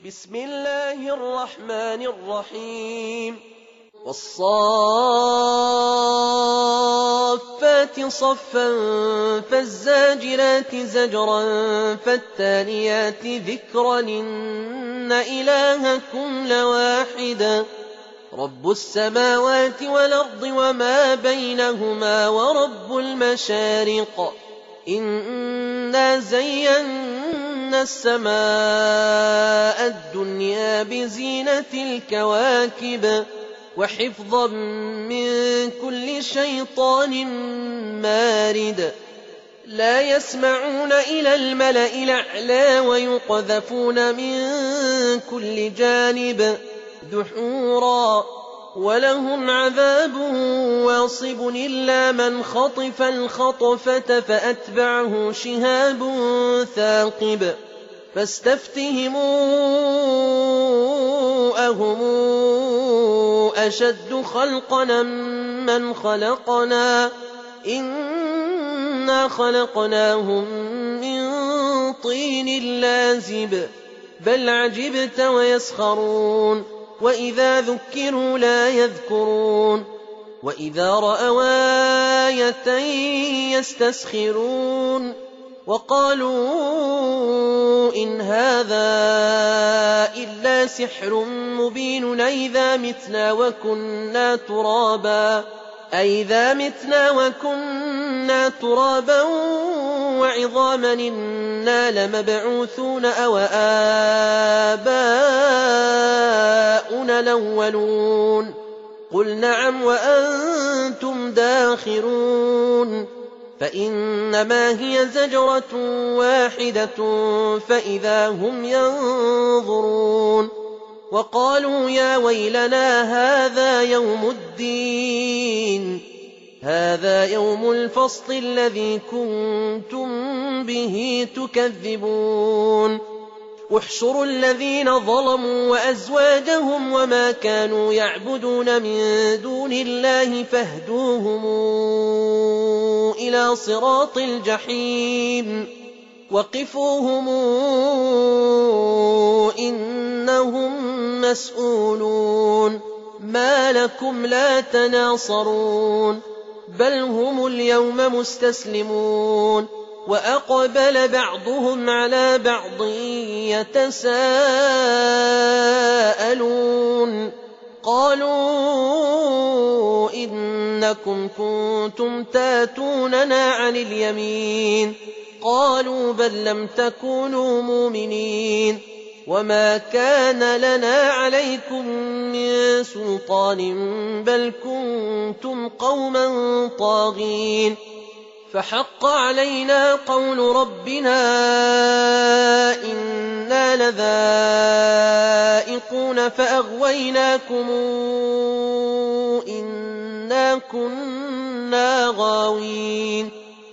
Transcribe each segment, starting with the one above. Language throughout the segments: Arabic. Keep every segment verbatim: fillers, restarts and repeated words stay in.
بسم الله الرحمن الرحيم والصافات صفا فالزاجرات زجرا فالتاليات ذكرا إن إلهكم لواحد رب السماوات والأرض وما بينهما ورب المشارق إنا زينا السماء الدنيا بزينة الكواكب وحفظا من كل شيطان مارد لا يسمعون إلى الملأ الأعلى ويقذفون من كل جانب دحورا ولهم عذاب واصب إلا من خطف الخطفة فأتبعه شهاب ثاقب فاستفتهموا أهم أشد خلقنا من خلقنا إنا خلقناهم من طين لازب بل عجبت ويسخرون وإذا ذكروا لا يذكرون وإذا رأوا آية يستسخرون وقالوا إن هذا إلا سحر مبين أئذا متنا وكنا ترابا أئذا متنا وكنا ترابا وعظاما إنا لمبعوثون أو آباؤنا الأولون قل نعم وأنتم داخرون فإنما هي زجرة واحدة فإذا هم ينظرون وقالوا يا ويلنا هذا يوم الدين هذا يوم الفصل الذي كنتم به تكذبون احشروا الذين ظلموا وأزواجهم وما كانوا يعبدون من دون الله فاهدوهم إلى صراط الجحيم وقفوهم إنهم مسؤولون ما لكم لا تناصرون بل هم اليوم مستسلمون وأقبل بعضهم على بعض يتساءلون قالوا إنكم كنتم تاتوننا عن اليمين قالوا بل لم تكونوا مؤمنين وما كان لنا عليكم من سلطان بل كنتم قوما طاغين فحق علينا قول ربنا إنا لذائقون فأغويناكم إنا كنا غاوين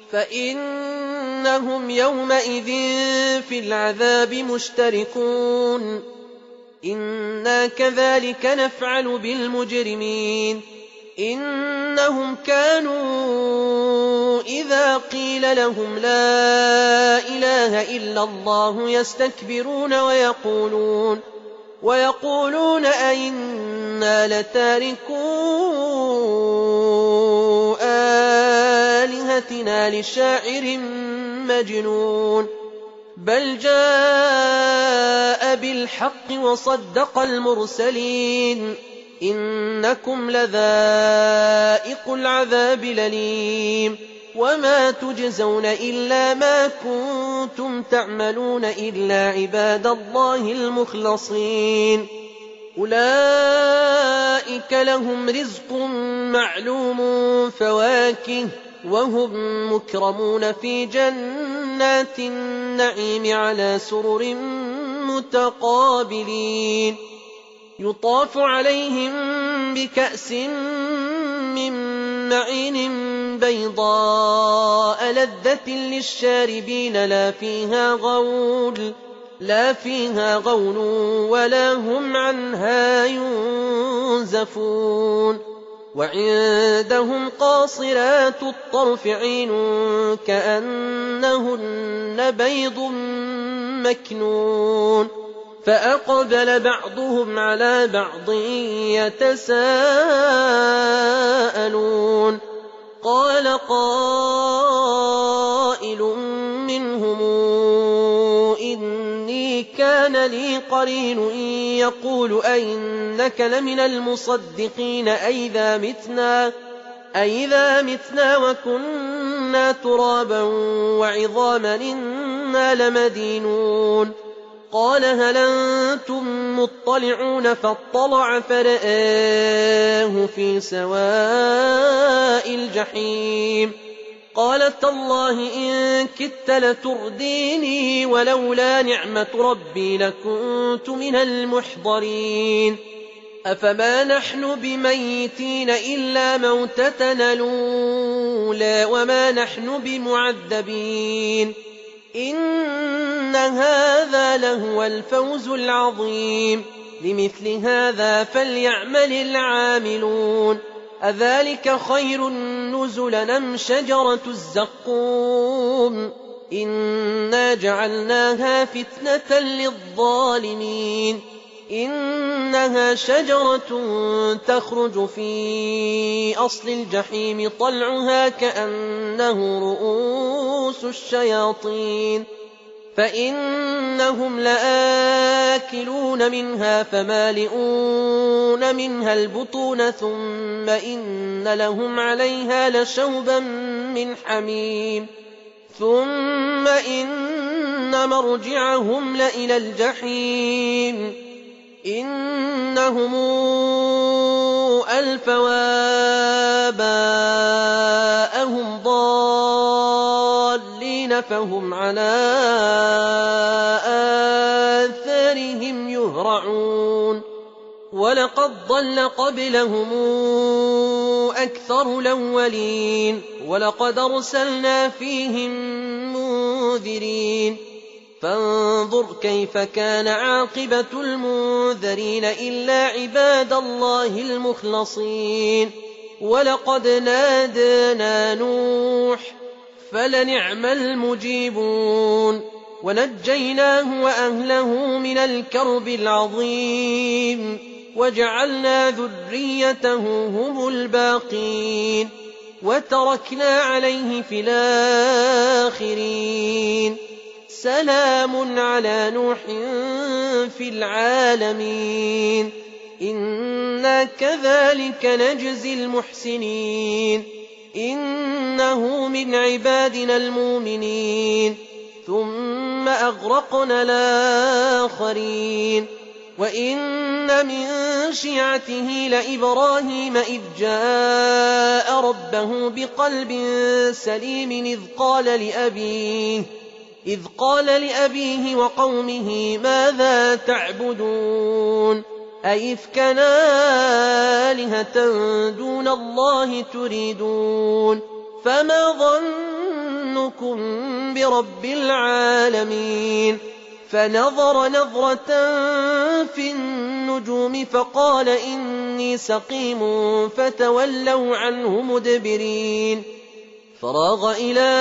فإنهم يومئذ في العذاب مشتركون إنا كذلك نفعل بالمجرمين إنهم كانوا إذا قيل لهم لا إله إلا الله يستكبرون ويقولون ويقولون أئنا لتاركو آلهتنا لشاعر مجنون بل جاء بالحق وصدق المرسلين إنكم لذائق العذاب الأليم وما تجزون إلا ما كنتم تعملون إلا عباد الله المخلصين أولئك لهم رزق معلوم فواكه وهم مكرمون في جنات النعيم على سرر متقابلين يطاف عليهم بكأس من معين بيضاء لذة للشاربين لا فيها غول لا فيها غول ولا هم عنها ينزفون وعندهم قاصرات الطرف عين كأنهن بيض مكنون فأقبل بعضهم على بعض يتساءلون قال قائل منهم إني كان لي قرين يقول أئنك لمن المصدقين أئذا متنا أئذا متنا وكنا ترابا وعظاما إنا لمدينون قال هل أنتم مطلعون فاطلع فرآه في سواء الجحيم قال تالله إن كدت لترديني ولولا نعمة ربي لكنت من المحضرين أفما نحن بميتين إلا موتتنا الأولى وما نحن بمعذبين إن هذا لهو الفوز العظيم لمثل هذا فليعمل العاملون أذلك خير نزلا أم شجرة الزقوم إنا جعلناها فتنة للظالمين إنها شجرة تخرج في أصل الجحيم طلعها كأنه رؤوس الشياطين فإنهم لآكلون منها فمالئون منها البطون ثم إن لهم عليها لشوبا من حميم ثم إن مرجعهم لإلى الجحيم إنهم ألفوا آباءهم ضالين فهم على آثارهم يهرعون ولقد ضل قبلهم أكثر الأولين ولقد أرسلنا فيهم منذرين فانظر كيف كان عاقبة المنذرين إلا عباد الله المخلصين ولقد نادانا نوح فلنعم المجيبون ونجيناه وأهله من الكرب العظيم وجعلنا ذريته هم الباقين وتركنا عليه في الآخرين سلام على نوح في العالمين إنا كذلك نجزي المحسنين إنه من عبادنا المؤمنين ثم أغرقنا الآخرين وإن من شيعته لإبراهيم إذ جاء ربه بقلب سليم إذ قال لأبيه إذ قال لأبيه وقومه ماذا تعبدون أئفكا آلهة دون الله تريدون فما ظنكم برب العالمين فنظر نظرة في النجوم فقال إني سقيم فتولوا عنه مدبرين فراغ إلى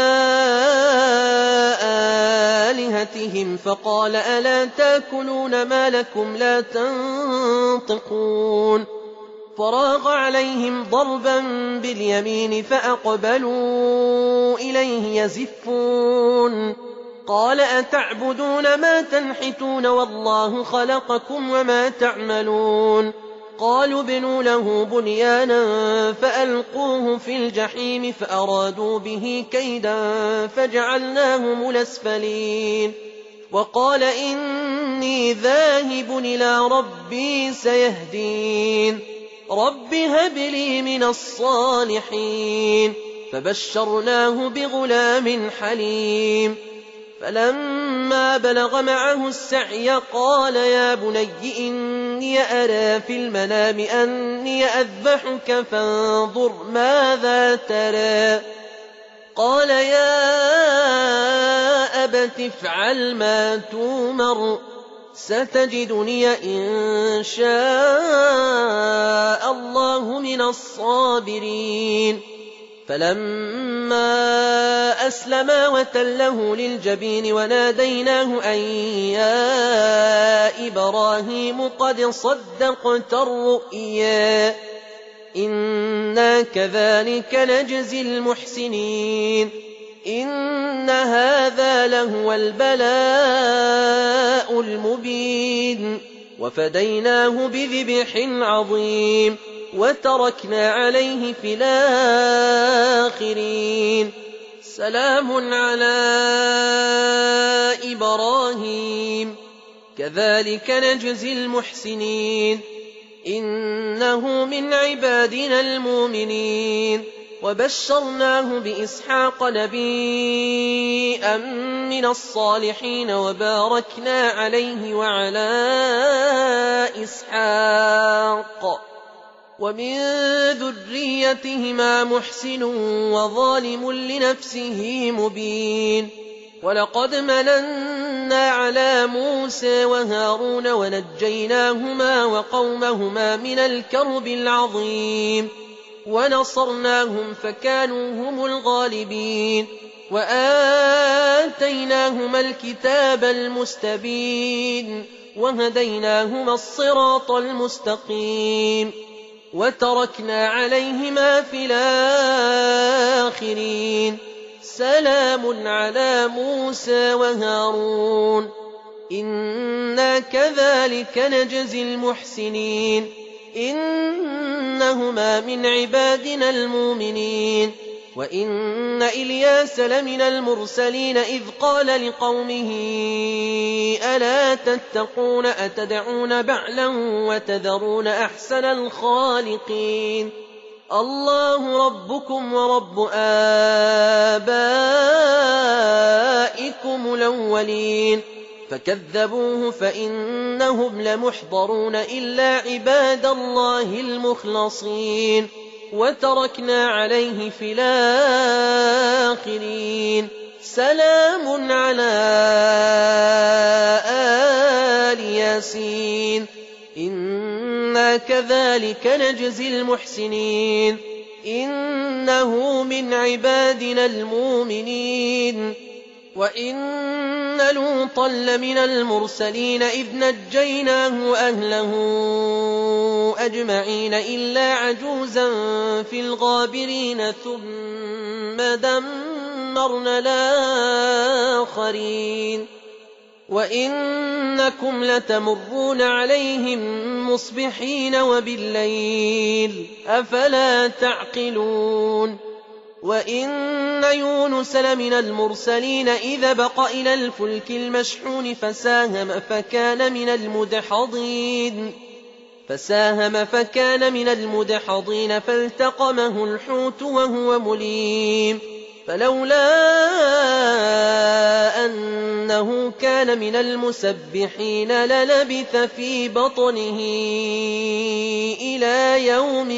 آلهتهم فقال ألا تأكلون ما لكم لا تنطقون فراغ عليهم ضربا باليمين فأقبلوا إليه يزفون قال أتعبدون ما تنحتون والله خلقكم وما تعملون قالوا ابنوا له بنيانا فألقوه في الجحيم فأرادوا به كيدا فجعلناهم الأسفلين وقال إني ذاهب إلى ربي سيهدين رب هب لي من الصالحين فبشرناه بغلام حليم فلما بلغ معه السعي قال يا بني إني أرى في المنام أني أذبحك فانظر ماذا ترى قال يا أبت افعل ما تومر ستجدني إن شاء الله من الصابرين فلما فلما أسلما وتله للجبين وناديناه أن يا إبراهيم قد صدقت الرؤيا إنا كذلك نجزي المحسنين إن هذا لهو البلاء المبين وفديناه بذبح عظيم وتركنا عليه في الآخرين سلام على إبراهيم كذلك نجزي المحسنين إنه من عبادنا المؤمنين وبشرناه بإسحاق نبيا من الصالحين وباركنا عليه وعلى إسحاق ومن ذريتهما محسن وظالم لنفسه مبين ولقد مننا على موسى وهارون ونجيناهما وقومهما من الكرب العظيم ونصرناهم فكانوا هم الغالبين وآتيناهما الكتاب المستبين وهديناهما الصراط المستقيم وتركنا عليهما في الآخرين سلام على موسى وهارون إنا كذلك نجزي المحسنين إنهما من عبادنا المؤمنين وإن إلياس لمن المرسلين إذ قال لقومه ألا تتقون أتدعون بعلا وتذرون أحسن الخالقين الله ربكم ورب آبائكم الأولين فكذبوه فإنهم لمحضرون إلا عباد الله المخلصين وتركنا عليه في الآخرين سلام على آل ياسين إنا كذلك نجزي المحسنين إنه من عبادنا المؤمنين وإن لوطا لمن المرسلين إذ نجيناه أهله أجمعين إلا عجوزا في الغابرين ثم دمرنا الآخرين وإنكم لتمرون عليهم مصبحين وبالليل أفلا تعقلون وإن يونس لمن المرسلين إذا بق إلى الفلك المشحون فساهم فكان من المدحضين فساهم فكان من المدحضين فالتقمه الحوت وهو مليم فلولا أنه كان من المسبحين للبث في بطنه إلى يوم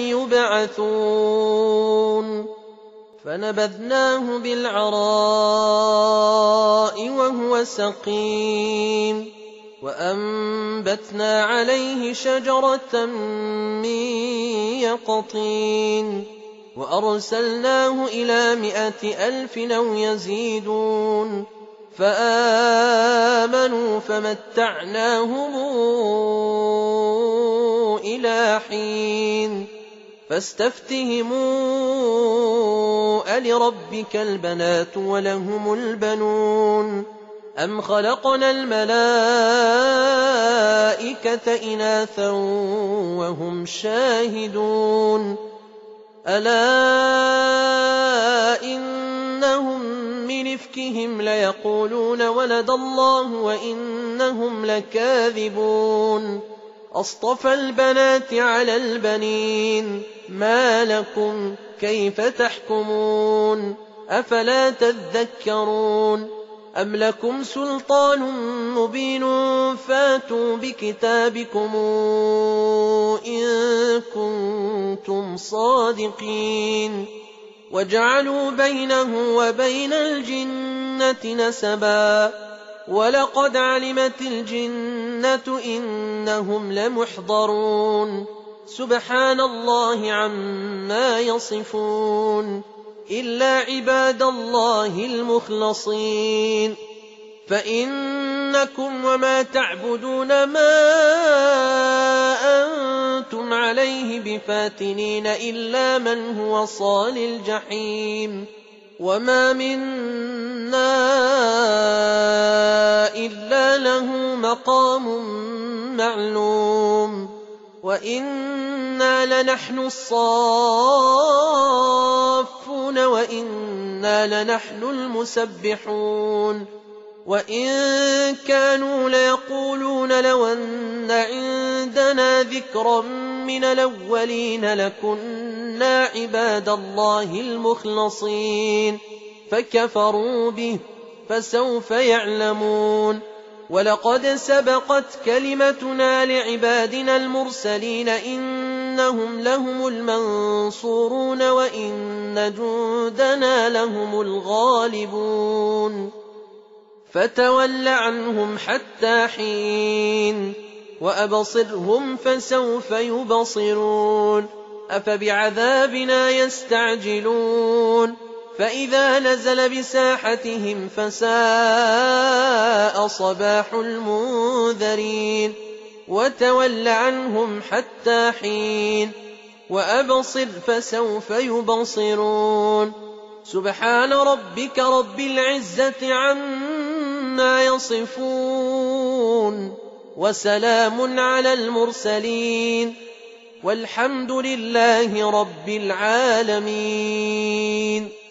يبعثون فنبذناه بالعراء وهو سقيم وأنبتنا عليه شجرة من يقطين وأرسلناه إلى مائة ألف أو يزيدون فآمنوا فمتعناهم إلى حين فاستفتهموا ألربك البنات ولهم البنون أم خلقنا الملائكة إناثا وهم شاهدون ألا إنهم من إفكهم ليقولون ولد الله وإنهم لكاذبون أصطفى البنات على البنين ما لكم كيف تحكمون أفلا تذكرون أم لكم سلطان مبين فاتوا بكتابكم إن كنتم صادقين وجعلوا بينه وبين الجنة نسبا ولقد علمت الجنة إنهم لمحضرون سبحان الله عما يصفون إلا عباد الله المخلصين. فإنكم وما تعبدون ما أنتم عليه بفاتنين إلا من هو صال الجحيم. وما منا إلا له مقام معلوم وإنا لنحن الصافون وإنا لنحن المسبحون. وإن كانوا ليقولون لو أن عندنا ذكرا من الأولين لكنا عباد الله المخلصين فكفروا به فسوف يعلمون. ولقد سبقت كلمتنا لعبادنا المرسلين إنهم لهم المنصورون وإن جندنا لهم الغالبون. فتول عنهم حتى حين وأبصرهم فسوف يبصرون. أفبعذابنا يستعجلون فإذا نزل بساحتهم فساء صباح المنذرين. وتول عنهم حتى حين وأبصر فسوف يبصرون. سبحان ربك رب العزة عما يصفون وسلام على المرسلين والحمد لله رب العالمين.